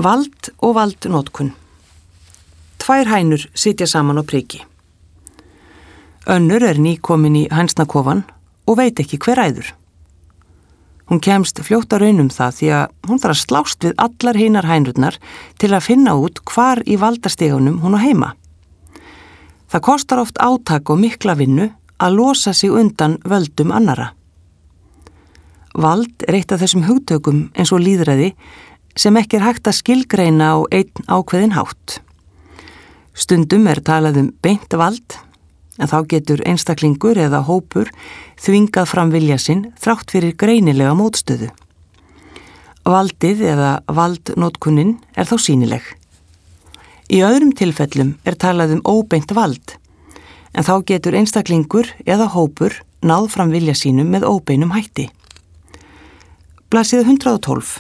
Vald og valdnotkun. 2 hænur sitja saman á priki. Önnur nýkomin í hænsnakofan og veit ekki hver ræður. Hún kemst fljótt að raun það því að hún þarf að slást við allar hinar hænurnar til að finna út hvar í valdastigunum hún á heima. Það kostar oft átak og mikla vinnu að losa sig undan völdum annara. Vald eitt af þessum hugtökum eins og lýðræði sem ekki hægt að skilgreina á einn ákveðin hátt. Stundum talað beint vald, en þá getur einstaklingur eða hópur þvingað fram vilja sinn þrátt fyrir greinilega mótstöðu. Valdið eða valdnotkunin þó sýnileg. Í öðrum tilfellum talað óbeint vald, en þá getur einstaklingur eða hópur náð fram vilja sínum með óbeinum hætti. Blaðsíða 112.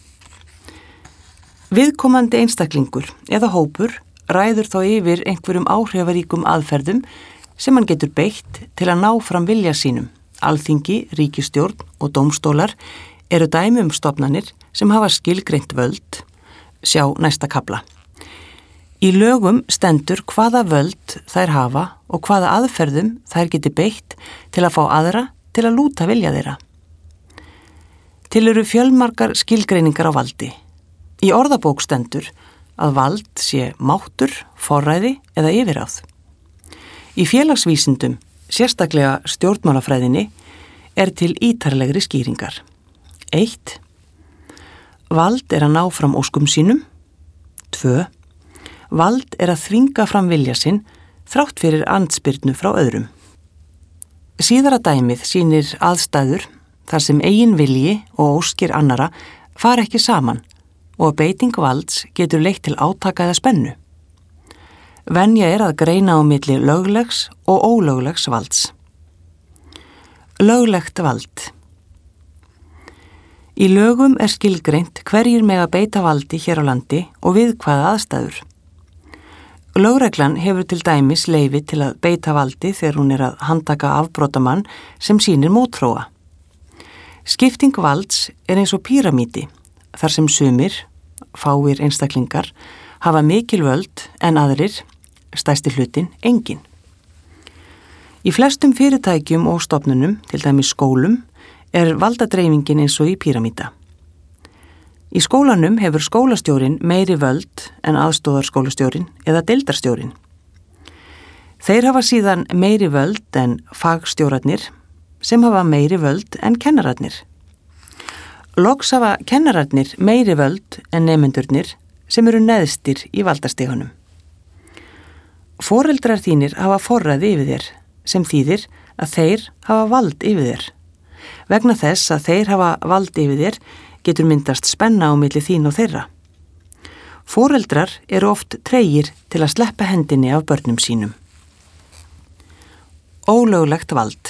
Viðkomandi einstaklingur eða hópur ræður þá yfir einhverjum áhrifaríkum aðferðum sem hann getur beitt til að ná fram vilja sínum. Alþingi, ríkisstjórn og dómstólar dæmi stofnanir sem hafa skilgreint völd, sjá næsta kafla. Í lögum stendur hvaða völd þær hafa og hvaða aðferðum þær geti beitt til að fá aðra til að lúta vilja þeirra. Til fjölmargar skilgreiningar á valdi. Í orðabók stendur að vald sé máttur, forræði eða yfirráð. Í félagsvísindum, sérstaklega stjórnmálafræðinni, til ítarlegri skýringar. 1. Vald að ná fram óskum sínum. 2. Vald að þvinga fram vilja sinn þrátt fyrir andspyrnu frá öðrum. Síðara dæmið sýnir aðstæður þar sem eigin vilji og óskir annara fara ekki saman og beiting valds getur leitt til átaka eða spennu. Venja að greina á milli löglegs og ólöglegs valds. Löglegt vald. Í lögum skilgreint hverjir mega beita valdi hér á landi og við hvaða aðstæður. Lögreglan hefur til dæmis leyfi til að beita valdi þegar hún að handtaka afbrotamann sem sýnir mótþróa. Skipting valds eins og píramídi, þar sem sumir, fáir einstaklingar, hafa mikil völd en aðrir, stærsti hlutin, engin. Í flestum fyrirtækjum og stofnunum, til dæmis skólum, valdadreifingin eins og í píramída. Í skólanum hefur skólastjórinn meiri völd en aðstoðarskólastjórinn eða deildarstjórinn. Þeir hafa síðan meiri völd en fagstjórarnir sem hafa meiri völd en kennararnir. Loks hafa kennararnir meiri völd en nemendurnir sem neðstir í valdastigunum. Foreldrar þínir hafa forræði yfir þér, sem þýðir að þeir hafa vald yfir þér. Vegna þess að þeir hafa vald yfir þér getur myndast spenna á milli þín og þeirra. Foreldrar oft tregir til að sleppa hendinni af börnum sínum. Ólöglegt vald.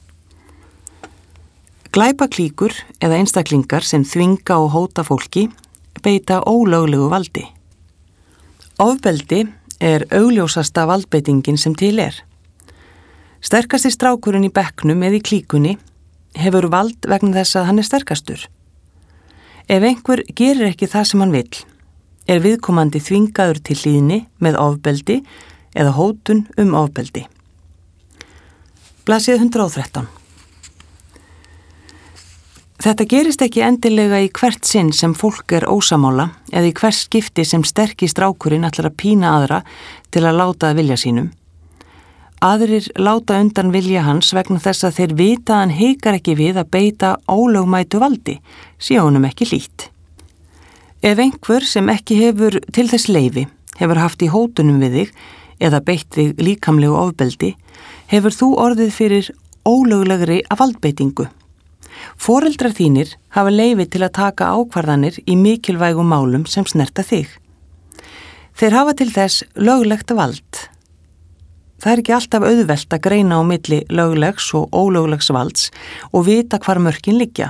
Glæpaklíkur eða einstaklingar sem þvinga og hóta fólki beita ólöglegu valdi. Ofbeldi augljósasta valdbeitingin sem til Sterkasti strákurinn í bekknum eða í klíkunni hefur vald vegna þess að hann sterkastur. Ef einhver gerir ekki það sem hann vill, viðkomandi þvingaður til hlýðni með ofbeldi eða hótun ofbeldi. Blaðsíða 113. Þetta gerist ekki endilega í hvert sinn sem fólk ósamála eða í hvers skipti sem sterki strákurinn ætlar að pína aðra til að láta að vilja sínum. Aðrir láta undan vilja hans vegna þess að þeir vita að hann hikar ekki við að beita ólögmætu valdi, sé honum ekki hlýtt. Ef einhver sem ekki hefur til þess leyfi hefur haft í hótunum við þig eða beitt þig líkamlegu ofbeldi, hefur þú orðið fyrir ólöglegri valdbeitingu. Foreldrar þínir hafa leyfi til að taka ákvarðanir í mikilvægum málum sem snerta þig. Þeir hafa til þess löglegt vald. Það ekki alltaf auðvelt að greina á milli löglegs og ólöglegs valds og vita hvar mörkin liggja.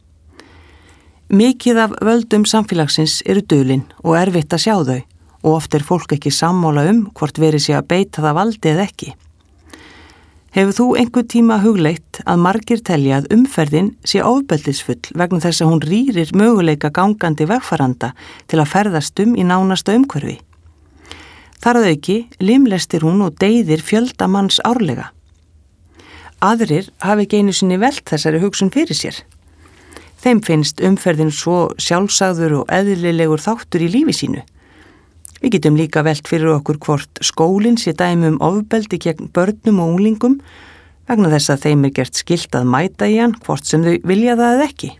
Mikið af völdum samfélagsins dulin og erfitt að sjá þau og oft fólk ekki sammála hvort verið sé að beita það valdi eða ekki. Hefur þú einhver tíma hugleitt að margir telja að umferðin sé ofbeldisfull vegna þess að hún rýrir möguleika gangandi vegfaranda til að ferðast í nánasta umhverfi? Þar að auki limlestir hún og deyðir fjölda manns árlega. Aðrir hafi ekki einu sinni velt þessari hugsun fyrir sér. Þeim finnst umferðin svo sjálfsagður og eðlilegur þáttur í lífi sínu. Við getum líka velt fyrir okkur hvort skólinn sé dæmi ofbeldi gegn börnum og unglingum vegna þess að þeim gert skylt að mæta í hann hvort sem þau vilja það eða ekki.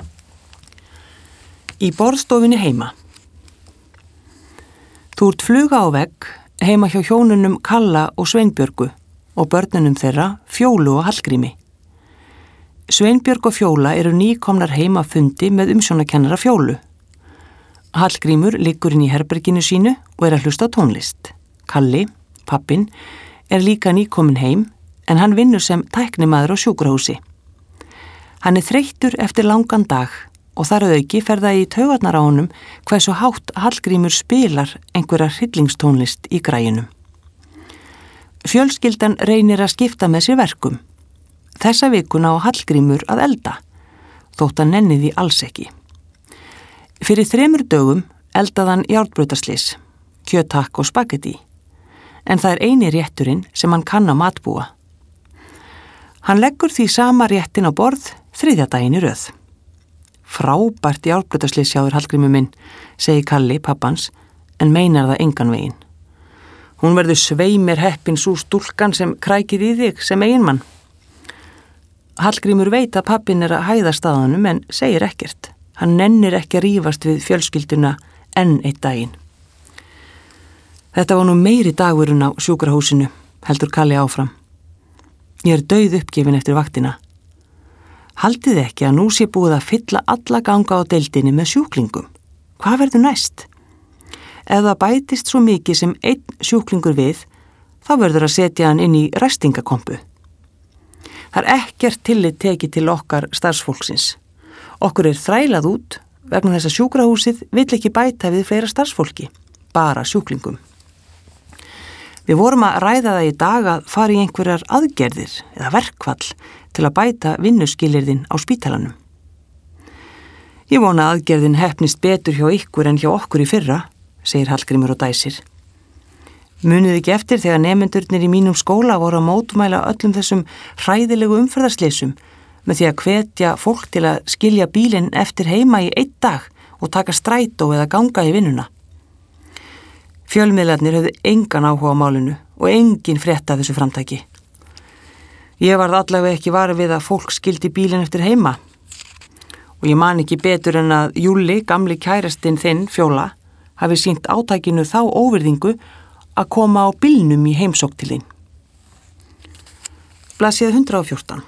Í borðstofunni heima. Þú ert fluga á vegg heima hjá hjónunum Kalla og Sveinbjörgu og börnunum þeirra Fjólu og Hallgrími. Sveinbjörg og Fjóla eru nýkomnar heima fundi með umsjónakennara Fjólu. Hallgrímur liggur inn í herberginu sínu og að hlusta á tónlist. Kalli, pappinn, líka nýkominn heim en hann vinnur sem tæknimaður á sjúkrahúsi. Hann þreyttur eftir langan dag og þar að auki fer það í taugarnar á honum hversu hátt Hallgrímur spilar einhverja hryllingstónlist í græjunum. Fjölskyldan reynir að skipta með sér verkum. Þessa vikuna á Hallgrímur að elda, þótt hann nenni því alls ekki. Fyrir 3 dögum eldaði hann járnbrautarslys, kjöttakk og spagetti, en það eini rétturinn sem hann kann að matbúa. Hann leggur því sama réttin á borð 3. daginn í röð. Frábært járnbrautarslys hjá þér Hallgrímur minn, segir Kalli, pappans, en meinar það engan veginn. Hún verður sveimir heppin sú stúlkan sem krækir í þig sem eiginmann. Hallgrímur veit að pappinn að hæða staðanum en segir ekkert. Hann nennir ekki að rífast við fjölskylduna enn einn daginn. Þetta var nú meiri dagurinn á sjúkrahúsinu, heldur Kalli áfram. Ég dauð uppgefin eftir vaktina. Haldið ekki að nú sé búið að fylla alla ganga á deildinni með sjúklingum. Hvað verður næst? Ef það bætist svo mikið sem 1 sjúklingur við, þá verður að setja hann inn í ræstingakompu. Það ekkert tillit tekið til okkar starfsfólksins. Okkur þrælað út vegna þess að sjúkrahúsið vill ekki bæta við fleira starfsfólki, bara sjúklingum. Við vorum að ræða það í dag að fara í einhverjar aðgerðir eða verkfall til að bæta vinnuskilyrðin á spítalanum. Ég vona að aðgerðin heppnist betur hjá ykkur en hjá okkur í fyrra, segir Hallgrímur og dæsir. Munið ekki eftir þegar nemendurnir í mínum skóla voru að mótmæla öllum þessum hræðilegu umferðarslysum með því að hvetja fólk til að skilja bílinn eftir heima í 1 dag og taka strætó eða ganga í vinnuna. Fjölmiðlarnir höfðu engan áhuga á málinu og engin frétta af þessu framtaki. Ég varð allavega ekki vara við að fólk skildi bílinn eftir heima og ég man ekki betur en að Júlli, gamli kærastinn þinn, Fjóla, hafi sýnt átakinu þá óvirðingu að koma á bílnum í heimsókn til þín. Blaðsíða 114.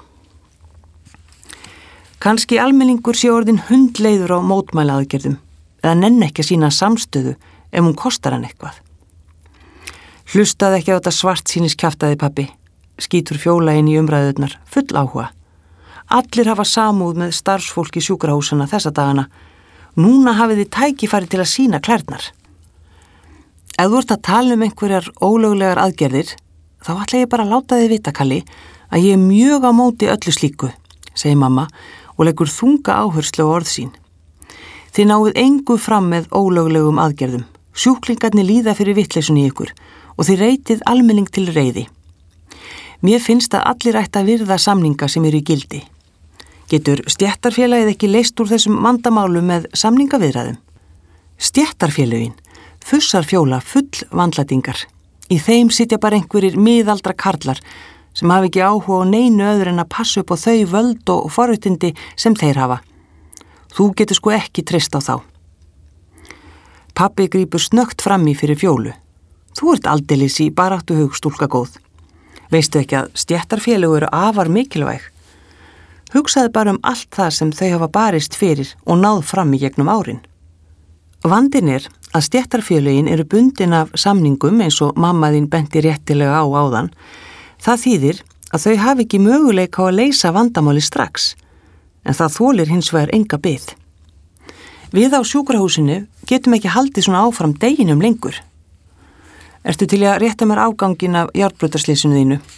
Kannski almenningur sé orðinn hundleiður á mótmælaaðgerðum eða nenni ekki að sýna samstöðu ef hún kostar hann eitthvað. Hlustaði ekki á þetta svartsýnis kjaftaði pabbi, skýtur Fjóla inn í umræðurnar, full áhuga. Allir hafa samúð með starfsfólki sjúkrahúsana þessa dagana. Núna hafið þið tækifæri til að sýna klærnar. Ef þú ert að tala einhverjar ólöglegar aðgerðir, þá ætla ég bara að láta þið vita, Kalli, að ég mjög á móti öllu slíku, segir mamma og leggur þunga áherslu á orð sín. Þið náið engu fram með ólöglegum aðgerðum. Sjúklingarnir líða fyrir vitleysun í ykkur og þið reytið almenning til reiði. Mér finnst að allir ætti að virða samninga sem eru í gildi. Getur stéttarfélagið ekki leyst úr þessum vandamálu með samningaviðræðum? Stéttarfélögin, fussar Fjóla full vandlætingar. Í þeim sitja bara einhverjir miðaldra karlar sem hafa ekki áhuga á neinu öðru en að passa upp á þau völd og forréttindi sem þeir hafa. Þú getur sko ekki treyst á þá. Pabbi grípur snöggt fram í fyrir Fjólu. Þú ert aldeilis í baráttuhug, stúlka góð. Veistu ekki að stéttarfélög eru afar mikilvæg? Hugsaðu bara allt það sem þau hafa barist fyrir og náð fram í gegnum árin. Vandinn að stéttarfélögin eru bundin af samningum eins og mamma þín benti réttilega á áðan. Það þýðir að þau hafi ekki möguleika á að leysa vandamáli strax, en það þolir hins vegar enga bið. Við á sjúkrahúsinu getum ekki haldið svona áfram deginum lengur. Ertu til að rétta mér afganginn af járnbrautarslysinu þínu?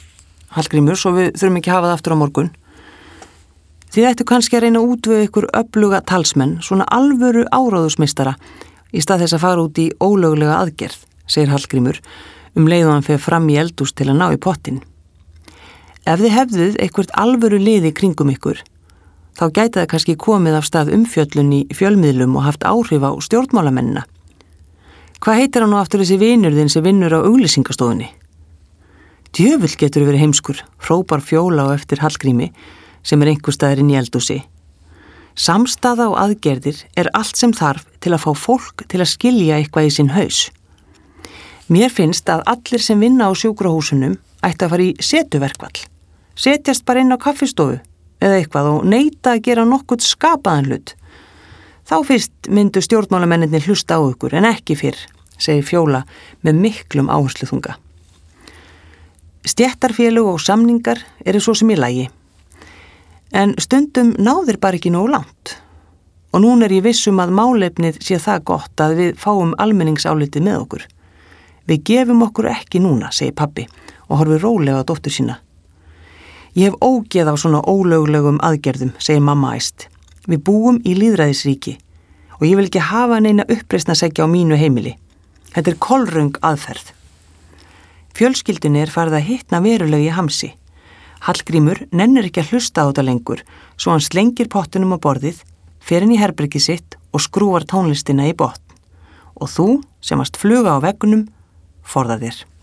Hallgrímur, svo við þurfum ekki að hafa það aftur á morgun. Þið ættu kannski að reyna að útvega ykkur öfluga talsmenn, svona alvöru áráðusmeistara, í stað þess að fara út í ólöglega aðgerð, segir Hallgrímur, leið og hann fer fram í eldhús til að ná í pottinn. Ef þið hefðuð eitthvert alvöru liði kringum ykkur, þá gæti það kannski komið af stað umfjöllun í fjölmiðlum og haft áhrif á stjórnmálamennina. Hvað heitir hann nú aftur þessi vinur þinn sem vinnur á auglýsingastofunni? Djöfull getur verið heimskur, hrópar Fjóla á eftir Hallgrími, sem einhvers staðar inn í eldhúsi. Samstaða og aðgerðir allt sem þarf til að fá fólk til að skilja eitthvað í sinn haus. Mér finnst að allir sem vinna á sjúkrahúsunum ætti að fara í setuverkfall. Setjast bara inn á kaffistofu eða eitthvað og neita að gera nokkuð skapaðan hlut. Þá fyrst myndu stjórnmálamennirnir hlusta á ykkur en ekki fyrr, segir Fjóla með miklum áhersluþunga. Stéttarfélög og samningar svo sem í lagi. En stundum náðir bara ekki nógu langt. Og núna ég viss að málefnið sé það gott að við fáum almenningsálitið með okkur. Við gefum okkur ekki núna, segir pabbi og horfir rólega á dóttur sína. Ég hef ógeð á svona ólöglegum aðgerðum, segir mamma æst. Við búum í lýðræðisríki og ég vil ekki hafa neina uppreisnarsegja á mínu heimili. Þetta kolröng aðferð. Fjölskyldunni farið að hitna verulega í hamsi. Hallgrímur nennir ekki að hlusta á þetta lengur, svo hann slengir pottunum á borðið, fer inn í herbergið sitt og skrúfar tónlistina í botn. Og þú, sem varst fluga á veggunum, forðar þér.